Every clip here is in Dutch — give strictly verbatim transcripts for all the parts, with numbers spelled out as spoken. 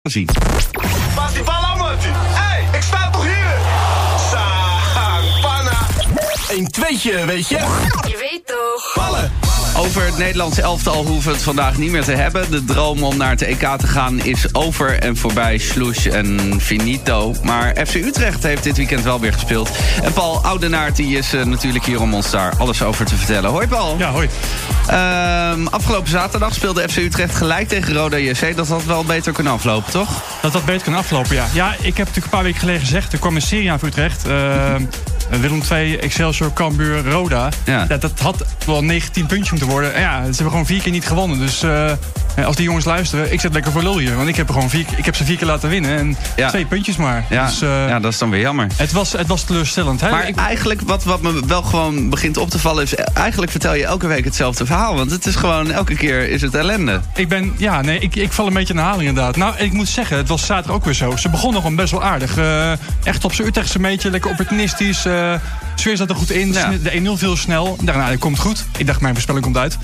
zien. Pas die bal aan, Mattie. Hé, hey, ik sta toch hier? Sangpana. Een tweetje, weet je? Je weet toch. Ballen. Over het Nederlandse elftal hoeven we het vandaag niet meer te hebben. De droom om naar het E K te gaan is over en voorbij. Sloes en finito. Maar F C Utrecht heeft dit weekend wel weer gespeeld. En Paul Oudenaardt die is uh, natuurlijk hier om ons daar alles over te vertellen. Hoi Paul. Ja, hoi. Uh, afgelopen zaterdag speelde F C Utrecht gelijk tegen Roda J C. Dat had wel beter kunnen aflopen, toch? Dat had beter kunnen aflopen, ja. Ja, ik heb natuurlijk een paar weken geleden gezegd, er kwam een serie aan voor Utrecht. Uh, Willem twee, Excelsior, Cambuur, Roda. Ja. Dat, dat had wel negentien puntjes moeten worden. En ja, ze hebben gewoon vier keer niet gewonnen. Dus uh, als die jongens luisteren, ik zet lekker voor lul hier. Want ik heb, er gewoon vier, ik heb ze vier keer laten winnen. En ja. twee puntjes maar. Ja. Dus, uh, ja, dat is dan weer jammer. Het was, het was teleurstellend. Hè? Maar ik, eigenlijk, wat, wat me wel gewoon begint op te vallen is, eigenlijk vertel je elke week hetzelfde verhaal. Want het is gewoon, elke keer is het ellende. Ik ben, ja, nee, ik, ik val een beetje in de haling inderdaad. Nou, ik moet zeggen, het was zaterdag ook weer zo. Ze begonnen gewoon best wel aardig. Uh, echt op zijn Utrechtse meetje, lekker opportunistisch. Uh, sfeer zat er goed in. Ja. De één nul viel snel. Daarna, het komt goed. Ik dacht, mijn voorspelling komt uit.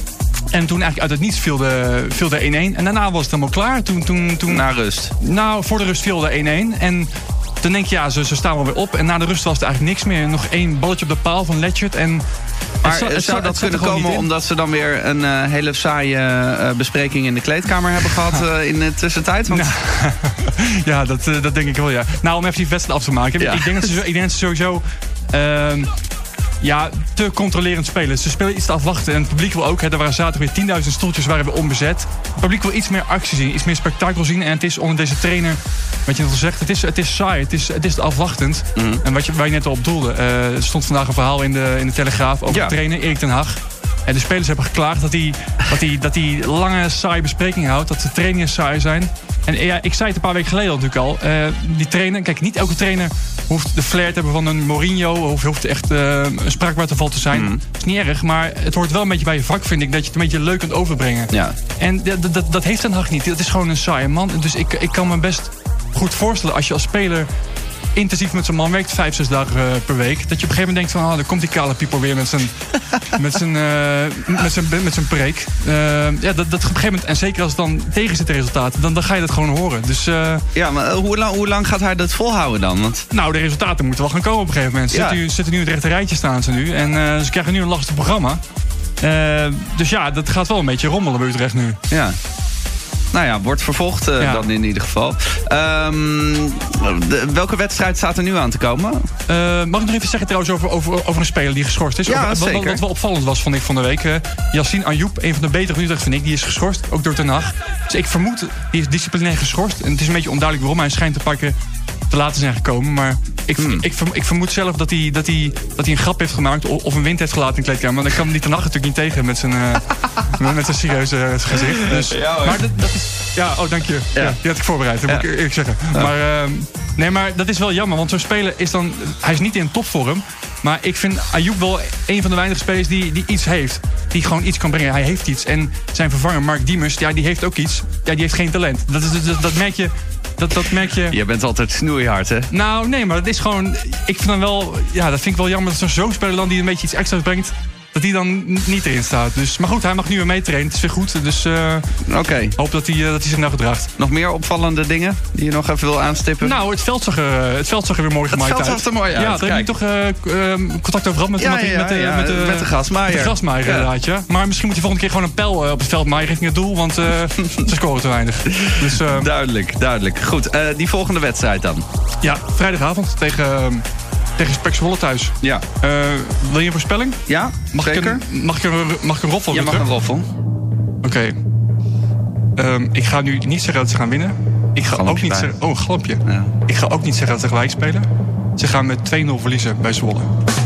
En toen eigenlijk uit het niets viel de, viel de één één. En daarna was het helemaal klaar. Toen, toen, toen, Na rust. Nou, voor de rust viel de één één. En dan denk je, ja, ze, ze staan wel weer op. En na de rust was het eigenlijk niks meer. Nog één balletje op de paal van Letchert. En Maar het, het, het, zou het, dat het kunnen gewoon komen niet in. omdat ze dan weer een uh, hele saaie uh, bespreking in de kleedkamer hebben gehad uh, in de tussentijd? Want... Nou, ja, dat, uh, dat denk ik wel, ja. Nou, om even die wedstrijd af te maken. Ja. Ik, denk dat ze, ik denk dat ze sowieso... Uh, ja, te controlerend spelen. Ze spelen iets te afwachten. En het publiek wil ook. Hè, er waren zaterdag weer tienduizend stoeltjes waren weer onbezet. Het publiek wil iets meer actie zien. Iets meer spektakel zien. En het is onder deze trainer... Wat je net al zegt, het is, het is saai. Het is, het is afwachtend. Mm-hmm. En wat je, waar je net al op doelde. Uh, er stond vandaag een verhaal in de, in de Telegraaf over ja. de trainer Erik ten Hag. En de spelers hebben geklaagd dat hij, dat hij, dat hij lange, saaie besprekingen houdt. Dat de trainingen saai zijn. En ja, ik zei het een paar weken geleden al natuurlijk al. Uh, die trainer, kijk, niet elke trainer hoeft de flair te hebben van een Mourinho. Of hoeft echt uh, een spraakwaterval te zijn. Mm. Dat is niet erg, maar het hoort wel een beetje bij je vak, vind ik. Dat je het een beetje leuk kunt overbrengen. Ja. En dat, dat, dat heeft Ten Hag niet. Dat is gewoon een saaie man. Dus ik, ik kan me best goed voorstellen als je als speler intensief met zo'n man werkt, vijf, zes dagen uh, per week. Dat je op een gegeven moment denkt van, ah, dan komt die kale pieper weer met zijn, met zijn, uh, met zijn, met zijn preek. Uh, ja, dat, dat op een gegeven moment, en zeker als het dan tegen zit de resultaten, dan, dan ga je dat gewoon horen. Dus, uh, ja, maar hoe lang, hoe lang gaat hij dat volhouden dan? Want... Nou, de resultaten moeten wel gaan komen op een gegeven moment. Ze Ja. zitten, nu, zitten nu in het rechte rijtje staan ze nu. En uh, ze krijgen nu een lastig programma. Uh, dus ja, dat gaat wel een beetje rommelen bij Utrecht nu. Ja. Nou ja, wordt vervolgd uh, ja. dan in ieder geval. Um, de, welke wedstrijd staat er nu aan te komen? Uh, mag ik nog even zeggen trouwens over, over, over een speler die geschorst is? Ja, over, zeker. Wat, wat wel opvallend was, vond ik van de week. Uh, Yassine Ayoub, een van de betere van Utrecht, vind ik. Die is geschorst, ook door Ten Hag. Dus ik vermoed, die is disciplinair geschorst. En het is een beetje onduidelijk waarom. Hij schijnt te pakken te laten zijn gekomen. Maar ik, Hmm. ik, ik vermoed zelf dat hij, dat, hij, dat hij een grap heeft gemaakt of een wind heeft gelaten in de kleedkamer. Want ik kan die Ten Hag natuurlijk niet tegen met zijn, uh, met zijn serieuze gezicht. Dus, Ja, hoor. maar dat, dat is... Ja, oh, dank je. Ja. Ja, die had ik voorbereid, dat Ja. moet ik eerlijk zeggen. Ja. Maar, uh, nee, maar dat is wel jammer, want zo'n speler is dan... Hij is niet in topvorm, maar ik vind Ayoub wel een van de weinige spelers die, die iets heeft. Die gewoon iets kan brengen. Hij heeft iets. En zijn vervanger, Mark Diemers, ja, die heeft ook iets. Ja, die heeft geen talent. Dat, is, dat, dat merk je... Dat, dat merk je... Jij bent altijd snoeihard, hè? Nou, nee, maar dat is gewoon... Ik vind dan wel... Ja, dat vind ik wel jammer dat zo'n speler dan die een beetje iets extra's brengt, dat die dan niet erin staat. Dus, maar goed, hij mag nu weer meetrainen. Het is weer goed. Dus uh, Oké. Okay. hoop dat hij, uh, dat hij zich nou gedraagt. Nog meer opvallende dingen die je nog even wil aanstippen? Nou, het veld zag er, het veld zag er weer mooi gemaakt uit. Het veld zag er mooi uit. Ja, daar heb je toch uh, uh, contact over gehad met, ja, met, ja, met, de, ja, met, de, met de grasmaaier. Met de grasmaaier, ja. inderdaad, ja. Maar misschien moet je volgende keer gewoon een pijl uh, op het veld maaien richting het doel. Want uh, ze scoren te weinig. Dus, uh, duidelijk, duidelijk. Goed, uh, die volgende wedstrijd dan? Ja, vrijdagavond tegen... Uh, Tegen Spek Zwolle thuis. Ja. Uh, wil je een voorspelling? Ja, mag zeker. Ik een, mag, ik een, mag ik een roffel? Je mag een roffel. Oké. Okay. Um, ik ga nu niet zeggen dat ze gaan winnen. Ik ga Glampje ook niet bij. zeggen... Oh, een glampje. Ja. Ik ga ook niet zeggen dat ze gelijk spelen. Ze gaan met twee nul verliezen bij Zwolle.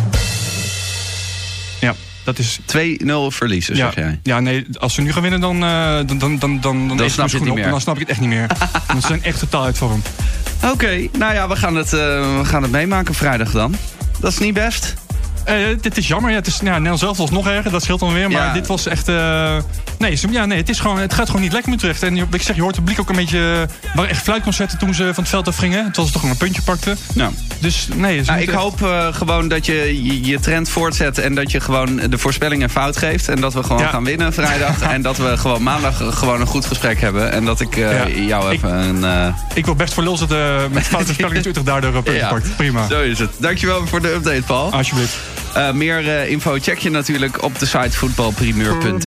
Ja, dat is... twee nul verliezen, ja, zeg jij. Ja, nee, als ze nu gaan winnen, dan... Uh, dan, dan, dan, dan, dan, dan snap je het niet meer. Dan snap ik het echt niet meer. Want ze zijn echt totaal uit vorm. Oké, okay, nou ja, we gaan, het, uh, we gaan het meemaken vrijdag dan. Dat is niet best. Uh, dit is jammer. Ja, het is, ja, Nederland zelf was nog erger. Dat scheelt dan weer. Maar Ja. dit was echt... Uh, nee, ja, nee het, is gewoon, het gaat gewoon niet lekker met Utrecht. En ik zeg, je hoort het publiek ook een beetje... Er waren echt fluitconcerten toen ze van het veld af gingen. Terwijl ze toch nog een puntje pakten. Nou. Dus nee... Nou, ik echt... hoop uh, gewoon dat je, je je trend voortzet... en dat je gewoon de voorspellingen fout geeft. En dat we gewoon Ja. gaan winnen vrijdag. En dat we gewoon maandag gewoon een goed gesprek hebben. En dat ik uh, Ja. jou even ik, een... Uh... Ik wil best voor lul zetten met foute voorspellingen... dat Utrecht daardoor een puntje Ja. pakt. Prima. Zo is het. Dankjewel voor de update, Paul. Alsjeblieft. Uh, meer uh, info check je natuurlijk op de site voetbalprimeur punt